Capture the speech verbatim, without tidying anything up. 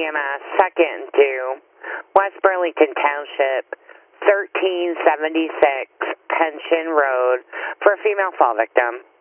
M S, second due, West Burlington Township, thirteen seventy-six Pension Road, for a female fall victim.